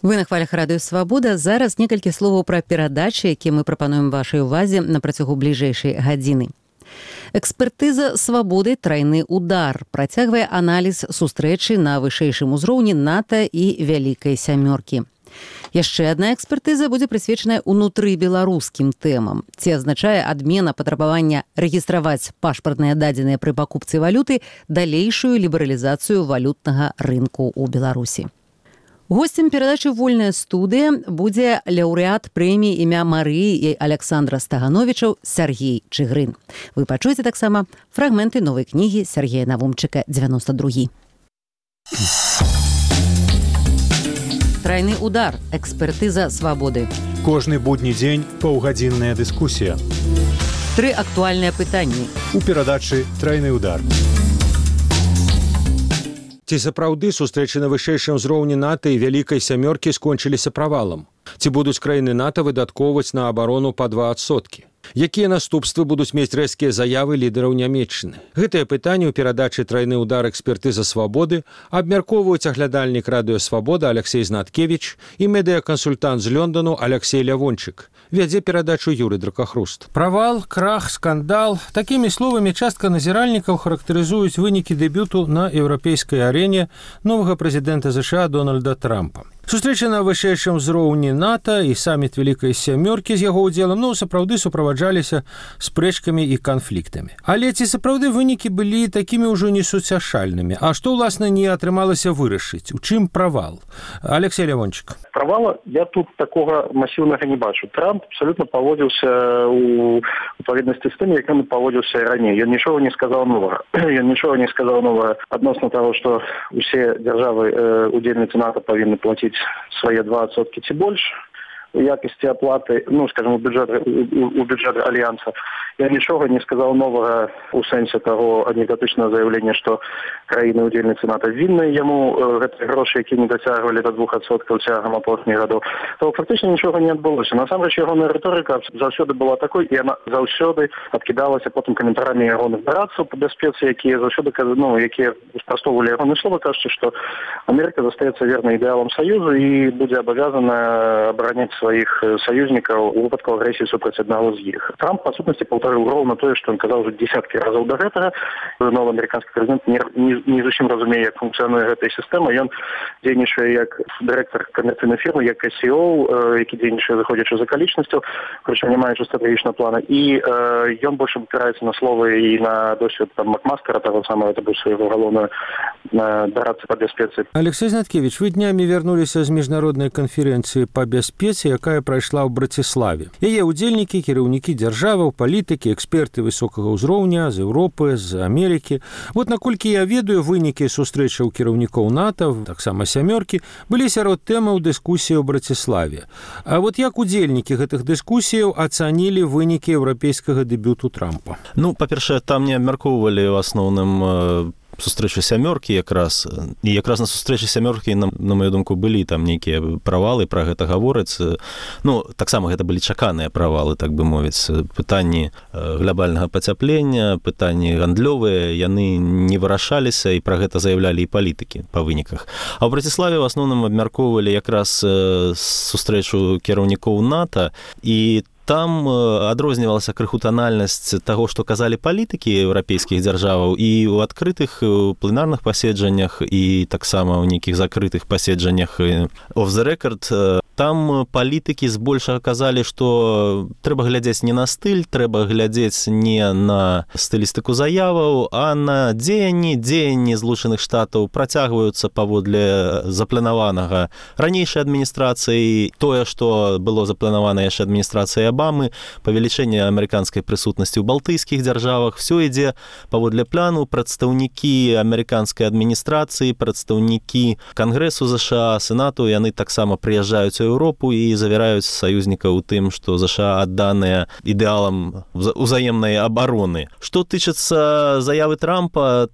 Вы на хвалях радыё Свабода. Зараз некалькі словаў пра перадачы, якія мы прапануем вашай увазе на працягу бліжэйшай гадзіны. Экспертыза «Свабоды. Трайны удар» працягвае аналіз сустрэчы на вышэйшым узроўні НАТО і Вялікай сямёркі. Яшчэ адна экспертыза будзе прысвечаная унутрыбеларускім тэмам. Ці азначае адмена патрабавання рэгістраваць пашпартныя дадзеныя пры пакупцы валюты далейшую лібералізацыю валютнага рынку ў Беларусі. Госцем перадачы «Вольная студыя» будзе лаўрэат прэміі імя Марыі і Аляксандра Стагановічаў Сяргей Чыгрын. Вы пачуеце таксама фрагменты новай кнігі Сяргея Навумчыка «92». Трайны удар. Экспертыза «Свабоды». Кожны будні дзень паўгадзінная дыскусія. 3 актуальныя пытанні. У перадачы «Трайны удар». Ці сапраўды сустрэчы на вышэйшым узроўні НАТО і Вялікай сямёркі скончыліся правалам? Ці будуць краіны НАТО выдаткоўваць на абарону па 2%? Якія наступствы будуць мець рэзкія заявы лідараў Нямецчыны? Гэтыя пытанні ў перадачы «Трайны удар. Экспертыза Свабоды» абмяркоўваюць аглядальнік радыё Свабода Аляксей Знаткевіч і медыякансультант з Лёндану Аляксей Лявончык. Вядзе перадачу Юрый Дракахруст. Правал, крах, скандал. Такімі словамі частка назіральнікаў характарызуюць вынікі дэбюту на еўрапейскай арэне новага прэзідэнта США Дональда Трампа. Сустрэча на вышэйшым узроўні НАТО і саміт Вялікай сямёркі з яго ўдзелам, сапраўды суправаджаліся спрэчкамі і канфліктамі. Але ці сапраўды вынікі былі такімі ўжо несуцяшальнымі? А што, уласна, не атрымалася вырашыць? У чым правал? Алексей Лявончык. Правала я тут такога масіўнага не бачу. Трамп абсолютно паводзіўся у адпаведнасці з тым, як ён паводзіўся раней. Ён нічога не сказаў новага. Ён нічога не сказаў новага адносна таго, што усе дзяржавы удзельніцы НАТО павінны плаціць свае 2% ці больш у якасці аплаты, скажем, у бюджэт альянса. Я нічога не сказаў новага у сэнсе таго анекдотычнага заяўлення, што краіны-удзельніцы НАТО вінныя яму гэтыя грошы, які не дацягвалі да 2% цягам апошніх гадоў. То фактычна нічога не адбылося. Насамрэч, ягоная рыторыка заўсёды была такой, і яна заўсёды адкідалася потым каментарамі ягоных барадцаў па бяспецы, якія заўсёды якія спрастоввалі ягоныя словы, кажучы, што Амерыка застаецца вернай ідэалам Саюзу і будзе абавязана абараняць сваіх саюзнікаў у выпадку агрэсіі супраць аднаго з іх. Трамп, па сутнасці, паўтарыў роўна тое, што ён казаў уже дзесяткі разоў да гэтага. Новы амерыканскі прэзідэнт не зусім разумее, як функцыянуе гэтая сістэма. Ён дзейнічае як дырэктар камерцыйнай фірмы, як CEO, які дзейнічае выходзячы з акалічнасцяў, прычым не маючы стратэгічнага плана. І ён больш абапіраецца на словы і на досвед Макмастера, таго самого, это быў свайго галоўнага дарадцы па бяспецы. Алексей Знаткевич, вы днямі вярнуліся з міжнароднай канферэнцыі па бяспецы, якая прайшла ў Браціславе. Яе ўдзельнікі, кіраўнікі дзяржаваў, палітыкі, эксперты высокага ўзроўня з Еўропы, з Амерыкі. Вот наколькі я ведаю, вынікі сустрэчаў кіраўнікоў НАТО, таксама сямёркі, былі сярод тэмаў дыскусіі ў Браціславе. А вот як удзельнікі гэтых дыскусіяў ацанілі вынікі еўрапейскага дэбюту Трампа? Па-першае, там не абмяркоўвалі ў асноўным сустрэчы сямёркі якраз. І якраз на сустрэчы сямёркі, на маю думку, былі там нейкія правалы, пра гэта гавораць. Таксама гэта былі чаканыя правалы, так бы мовіць. Пытанні глобальнага пацяплення, пытанні гандлёвыя, яны не вырашаліся, і пра гэта заяўлялі і палітыкі па выніках. А ў Браціславе ў асноўным абмяркоўвалі якраз сустрэчу кіраўнікоў НАТО, і там адрознівалася крыху танальнасць таго, што казалі палітыкі еўрапейскіх дзяржаваў, і ў адкрытых пленарных паседжаннях, і таксама ў нейкіх закрытых паседжаннях off the record. Там палітыкі збольшага казалі, што трэба глядзець не на стыль, трэба глядзець не на стылістыку заяваў, а на дзеянні Злучаных Штатаў працягваюцца паводле запланаванага ранейшай адміністрацыі. Тое, што было запланавана яшчэ адміністрацыяй Абамы, павелічэнне амерыканскай прысутнасці ў балтыйскіх дзяржавах, все ідзе паводле плану. Прадстаўнікі амерыканскай адміністрацыі, прадстаўнікі Кангрэсу ЗША, Сенату, яны таксама прыязджаюць у Еўропу і завяраюць саюзнікаў у тым, што ЗША адданыя ідэалам узаемнай абароны. Што тычыцца заявы Трампа,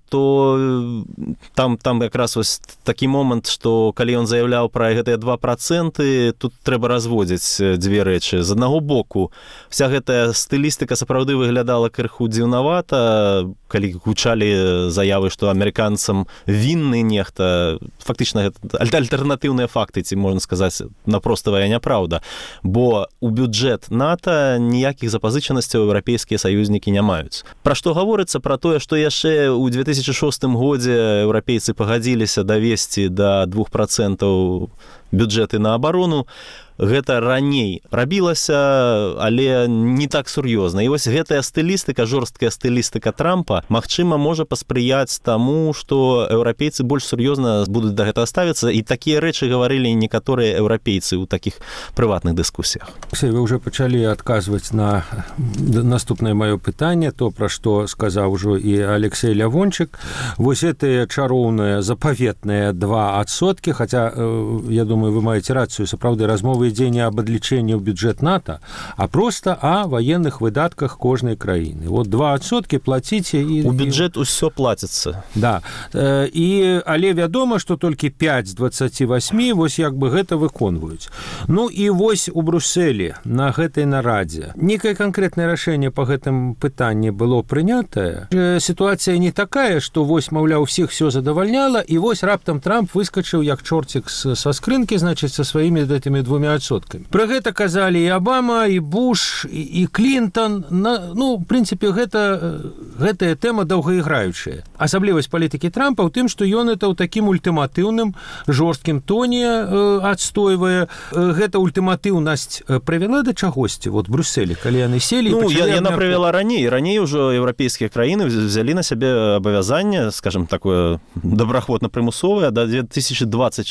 то там якраз вось такі момант, што калі ён заяўляў пра гэтыя 2%, тут трэба разводзіць дзве рэчы. З аднаго боку, боку, вся гэтая стылістыка сапраўды выглядала крыху дзіўнавата, калі гучалі заявы, што амерыканцам вінны нехта. Фактычна гэта альтэрнатыўныя факты, ці можна сказаць, напроставая няправда. Бо у бюджэт НАТО ніякіх запазычанасцяў еўрапейскія саюзнікі не маюць. Пра што гаворыцца? Пра тое, што яшчэ ў 2006 годзе еўрапейцы пагадзіліся давесці да 2% бюджэты на абарону. Гэта раней рабілася, але не так сур'ёзна. І вось гэтая стылістыка, жорсткая стылістыка Трампа, магчыма, можа паспрыяць таму, што еўрапейцы больш сур'ёзна будуць да гэтага ставіцца, і такія рэчы гаварылі некаторыя еўрапейцы ў такіх прыватных дыскусіях. Вы ўжо пачалі адказваць на наступнае маё пытанне, то, пра што сказаў ужо і Алексей Лявончык. Вось гэтыя чароўныя запаветныя 2%, хаця, я думаю, вы маеце рацыю, сапраўды размовы ідзе не аб адлічэнні ў бюджэт НАТО, а проста о военных выдатках кожнай краіны. Вот 2% плаціце і... У бюджэт усё плаціцца. Да. Але вядома, што толькі 5 з 28 вось як бы гэта выконваюць. Ну і вось у Брюсселі на гэтай нарадзе некае канкрэтнае рашэнне па гэтым пытанні было прынятае. Сітуацыя не такая, што вось, маўляў, усіх все задавальняла, і вось раптам Трамп выскачыў як чорцік са скрынкі, значыць, са сваімі гэтымі 2%. Пра гэта казалі і Абама, і Буш, і Клінтон. Ну, в прынцыпе, гэтая тэма доўгаіграючая. Асаблівасць палітыкі Трампа ў тым, што ён это ў такім ультыматыўным, жорсткім тоне адстойвае. Гэта ультыматыўнасць прывяла да чагосьці? Вот Брюсселі, калі яны селі... Ну, яна прывяла раней. Раней ужо еўрапейскія краіны взялі на сябе абавязанне, скажем, такое добраахвотна-прымусовае, да 2024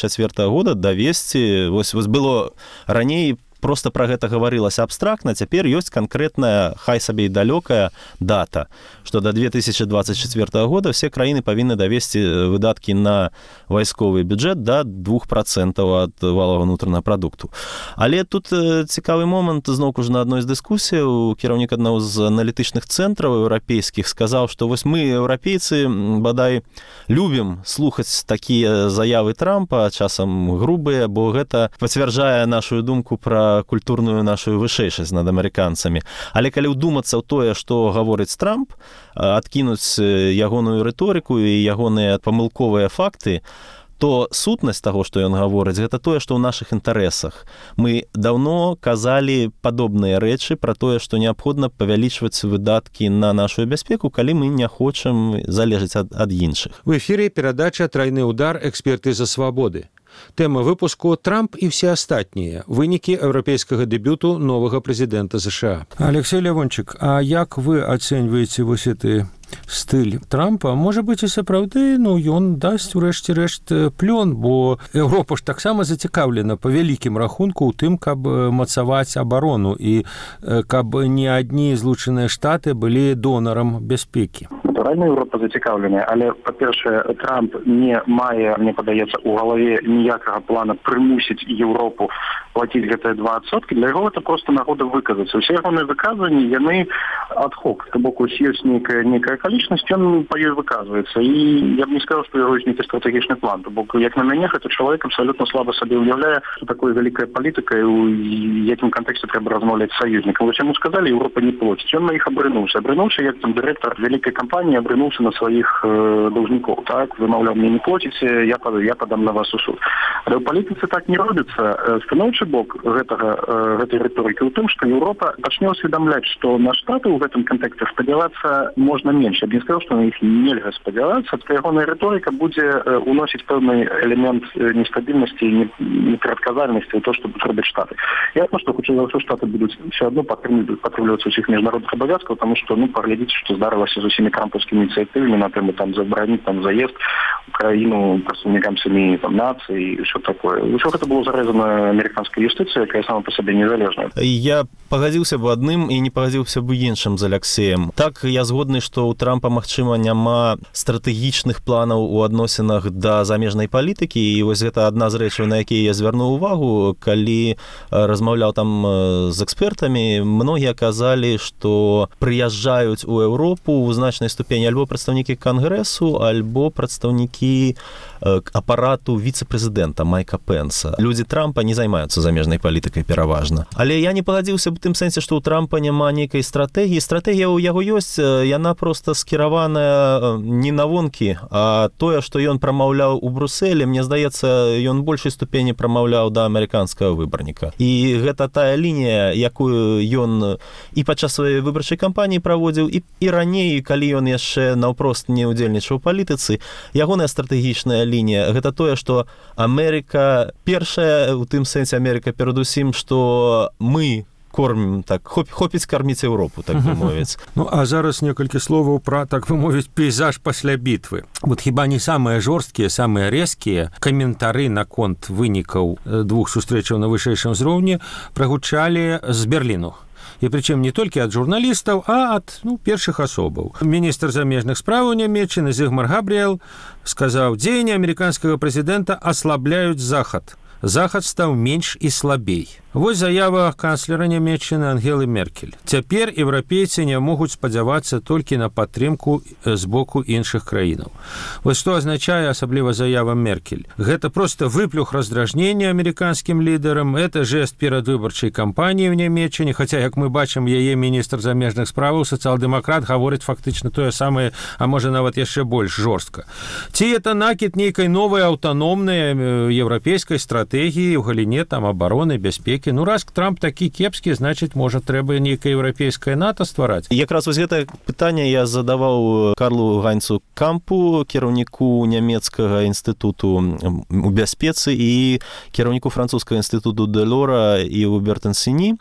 года давесці. Вось было раней просто пра гэта гаварылася абстрактна, цяпер ёсць канкрэтная, хай сабе і далёкая дата, што да 2024 года все краіны павінны давесці выдаткі на вайсковы бюджэт да 2% ад валовага ўнутранага прадукту. Але тут цікавы момант, зноўку ж на адной з дыскусіяў, кіраўнік аднаго з аналітычных цэнтраў еўрапейскіх сказаў, што вось мы, еўрапейцы, бадай, любім слухаць такія заявы Трампа, часам грубыя, бо гэта пацвярджае нашу думку пра культурную нашу вышэйшасць над амерыканцамі. Але калі ўдумацца ў тое, што гаворыць Трамп, адкінуць ягоную рыторыку і ягоныя памылковыя факты, то сутнасць таго, што ён гаворыць, гэта тое, што ў нашых інтарэсах. Мы даўно казалі падобныя рэчы пра тое, што неабходна павялічваць выдаткі на нашу бяспеку, калі мы не хочам залежаць ад іншых. В эфіры перадача «Тройны удар. Экспертыза свабоды». Тэма выпуску «Трамп і все астатнія. Вынікі еўрапейскага дэбюту новага прэзідэнта США». Алексей Лявончык, а як вы ацэньваеце вось гэты стыль Трампа? Можа быць, і сапраўды, ён дасць урэшце рэшт плён, бо Еўропа ж таксама зацікаўлена па вялікім рахунку ў тым, каб мацаваць абарону і каб не адні Злучаныя Штаты былі донарам бяспекі. Натуральна, Еўропа зацікаўленая, але, па-першае, Трамп не мае, мне падаецца, у галаве ніякага плана прымусіць Еўропу плаціць гэтыя 2%. Для яго гэта проста нагода выказацца. Усе ягоныя выказванні, яны ад-хок. То бок, ёсць нейкая акалічнасць, ён па ёй выказваецца. І я б не сказаў, што яго ёсць нейкі стратэгічны план. То бок, як на мяне, гэта чалавек абсалютна слаба сабе ўяўляе, што такое вялікая палітыка і ў якім кантэксце трэба размаўляць з саюзнікам. Вось яму сказалі, Еўропа не плоціць. Ён на іх абрынуўся. Абрынуўся, як там дырэктар вялікай кампаніі абрынуўся на сваіх даўжнікоў. Так, вы, маўляў, мне не плоціце, я падам на вас у суд. Але ў палітыцы так не робіцца. Станоўчы бок гэтай рыторыкі ў тым, што Еўропа пачне ўсведамляць, што на Штаты ў гэтым кантэксце спадзявацца можна менш. Я б не сказаў, што на іх нельга спадзявацца, то ягоная рыторыка будзе уносіць пэўны элемент нестабільнасці і непрадказальнасці ў то, што будуць робіць Штаты. Ясна, што хутчэй за ўсё Штаты будуць все адно падтрымлівацца ўсіх міжнародных абавязкаў, таму што, паглядзіце, што здарылася з усімі трампаўскімі ініцыятывамі на тэму там забараніць там заезд у краіну прадстаўнікам сям'і там нацыі і ўсё такое. Усё гэта было зарэзана амерыканскай юстыцыяй, якая сама па сабе незалежная. Я пагадзіўся б адным і не пагадзіўся б іншым. разам з Аляксеем. Так, я згодны, што ў Трампа, магчыма, няма стратэгічных планаў у адносінах да замежнай палітыкі, і вось гэта адна з рэчаў, на якія я звярнуў увагу, калі размаўляў там з экспертамі, многія казалі, што прыязджаюць у Еўропу ў значнай ступені альбо прадстаўнікі Кангрэсу, альбо прадстаўнікі апарату віцэ-прэзідэнта Майка Пенса. Людзі Трампа не займаюцца замежнай палітыкай пераважна. Але я не пагадзіўся б у тым сэнсе, што ў Трампа няма нейкай стратэгіі. Стратэгія ў яго ёсць, яна проста скіраваная не на вонкі, а тое, што ён прамаўляў у Брусэлі, мне здаецца, ён большай ступені прамаўляў да амерыканскага выбарніка. І гэта тая лінія, якую ён і падчас сваёй выбарчай кампаніі праводзіў, і раней, калі ён яшчэ наўпрост не ўдзельнічаў у палітыцы, ягоная стратэгічная лінія, гэта тое, што Амерыка першая, у тым сэнсе Амерыка перадусім, што мы кормім, так, хопіць карміць Еўропу, так бы мовіць. Ну, а зараз некалькі словаў пра, так бы мовіць, пейзаж пасля бітвы. Вот хіба не самыя жорсткія, самыя рэзкія каментары наконт вынікаў двух сустрэчаў на вышэйшым узроўні прагучалі з Берліну. І прычым не толькі ад журналістаў, а ад першых асобаў. Міністр замежных спраў Нямецчыны Зігмар Габріэл сказаў: «Дзеянні амерыканскага прэзідэнта аслабляюць Захад. Захад стаў менш і слабей». Вось заява канцлера Нямецчыны Ангелы Меркель. Цяпер еўрапейцы не могуць спадзявацца толькі на падтрымку з боку іншых краінаў. Вось што азначае асабліва заява Меркель. Гэта проста выплюх раздражнення амерыканскім лідарам, это жэст перад выбарчай кампаніяй ў Нямецчыне, хаця, як мы бачым, яе міністр замежных справаў, сацыял-дэмакрат, гаворыць фактычна тое самае, а можа нават яшчэ больш жорстка. Ці это накід нейкай новай аўтаномнай еўрапейскай стратэгіі ў галіне абароны, бяспекі? Ну, раз Трамп такі кепскі, значыць, можа, трэба нейкае еўрапейскае НАТО ствараць. Якраз вось гэта пытанне я задаваў Карлу Гайнцу Кампу, кіраўніку нямецкага інстытуту у бяспецы і кіраўніку французскага інстытуту Дэлора і ў Бертенсіні.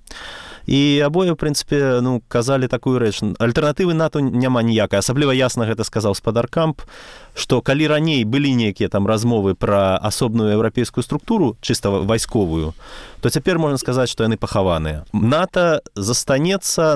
І абое, в прынцыпе, казалі такую рэч. Альтэрнатывы НАТО няма ніякай. Асабліва ясна гэта сказаў спадар Камп, што калі раней былі нейкія там размовы пра асобную еўрапейскую структуру, чыста вайсковую, то цяпер можна сказаць, што яны пахаваныя. НАТО застанецца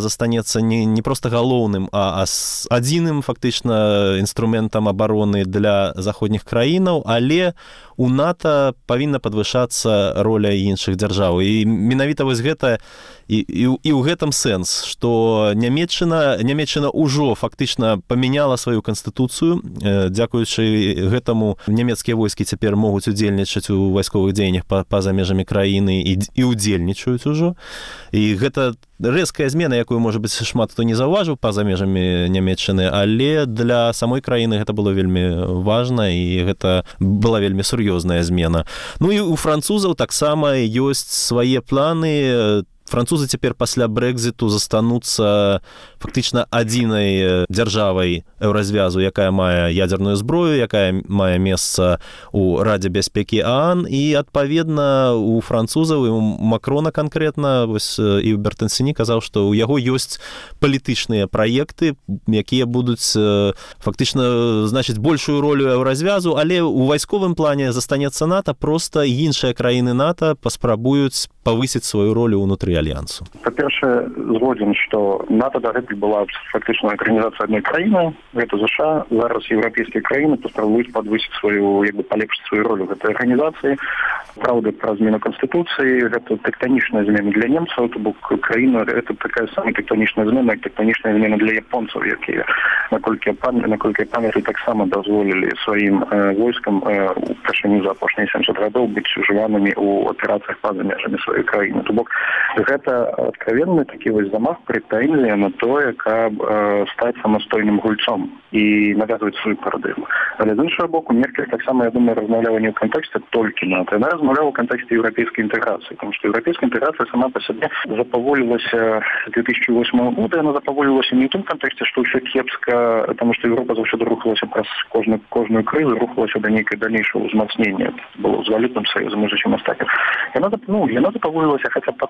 не проста галоўным, а адзіным фактычна інструментам абароны для заходніх краінаў, але у НАТО павінна падвышацца роля іншых дзяржаў. І менавіта вось гэта і ў гэтым сэнс, што Нямецчына ўжо фактычна памяняла сваю канстытуцыю. Дзякуючы гэтаму нямецкія войскі цяпер могуць удзельнічаць у вайсковых дзеяннях па-за межамі краіны і удзельнічаюць ужо. І гэта рэзкая змена, якую, можа быць, шмат хто не заўважыў па-за межамі Нямецчыны, але для самой краіны гэта было вельмі важна, і гэта была вельмі сур'ёзная змена. Ну і у французаў таксама ёсць свае планы. Французы цяпер пасля Брэкзіту застануцца фактычна адзінай дзяржавай еўразвязу, якая мае ядзерную зброю, якая мае месца ў Радзе бяспекі ААН, і, адпаведна, у французаў і у Макрона канкрэтна, вось і ў Бертенсіні казаў, што ў яго ёсць палітычныя праекты, якія будуць фактычна значыць большую ролю еўразвязу, але ў вайсковым плане застанецца НАТО, проста іншыя краіны НАТО паспрабуюць павысіць сваю ролю ўнутры альянсу. Па-першае, згодзін, што НАТО дагэтуль была фактычна арганізацыя адной краіны, гэта ЗША. Зараз еўрапейскія краіны паспрабуюць падвысіць сваю, палепшыць сваю ролю гэтай арганізацыі. Праўда, пра змену канстытуцыі, гэта тэктанічная змена для немцаў, то бок краіна, гэта такая самая тэктанічная змена, як тэктанічная змена для японцаў, якія, наколькі я памятаю, таксама дазволілі сваім войскам упершыню за апошнія 70 гадоў быць ужыванымі ў аперацыях па-за межамі сваёй краіны. То бок гэта адкровенны такі вось замах, прэтэнзія на тое, каб стаць самастойным гульцом і навязваць сваю парадыгму. Але з іншага боку, Меркель таксама, я думаю, размаўляла не ў кантэксце толькі НАТО, яна размаўляла ў кантэксце еўрапейскай інтэграцыі, тому што еўрапейская інтэграцыя сама па сабе запаволілася 2008 года, яна запаволілася не ў тым кантэксце, што ўсё кепска, тому што Еўропа заўсёды рухалася праз кожную крызу, рухалася да нейкай далейшага ўзмацнення. Было з валютным саюзам і зусім астатнім. Яна запаволілася хаця б потому, што краіны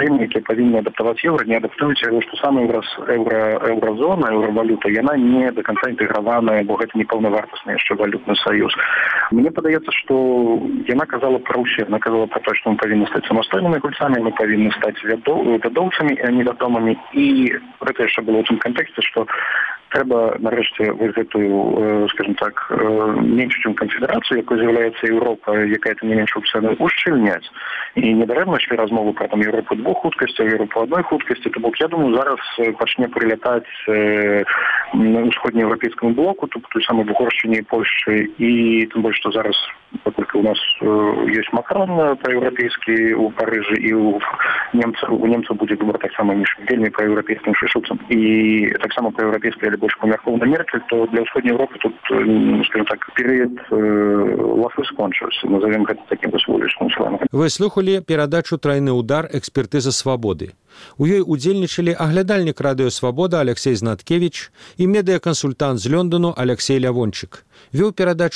краіны, якія павінны адаптаваць еўра, не адаптуюць яго, што сама еўразона, еўравалюта, яна не до конца інтэграваная, бо гэта не паўнавартасны яшчэ валютны саюз. Мне падаецца, што яна казала пра ўсе. Яна казала пра то, што мы павінны стаць самастойнымі гульцамі, мы павінны стаць вядоўцамі, а не вядомымі. І гэта яшчэ было ў тым кантэксце, што трэба нарэшце гэтую, скажем так, меншую канфедэрацыю, якой з'яўляецца Еўропа, якая там не меншую цэну, ушчыльняць. І недарэмна ішлі размовы пра там Еўропу двух хуткасцяў, Еўропу адной хуткасці. То бок, я думаю, зараз пачне прылятаць усходнееўрапейскаму блоку, тут той самай Угоршчыне і Польшчы, і тым больш, што зараз, паколькі у нас ёсць Макрон праеўрапейскі у Парыжы, і у немцаў будзе выбор таксама вельмі праеўрапейскім шышуцам. І таксама праеўрапейская, але больш памяркоўна Меркель, то для ўсходняй Еўропы тут, скажем так, перыяд ласы скончыўся. Назовем гэта такім вулічным словам. Вы слухалі перадачу «Трайны удар. Экспертыза свабоды». У ёй удзельнічалі аглядальнік радыё «Свабода» Алексей Знаткевіч і медыякансультант з Лёндану Алексей Лявончык. Вёў перадачу